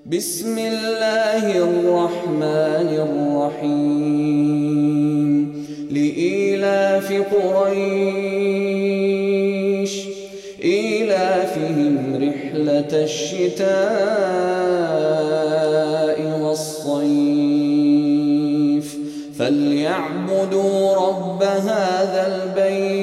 بسم الله الرحمن الرحيم لإيلاف قريش إيلافهم رحلة الشتاء والصيف فليعبدوا رب هذا البيت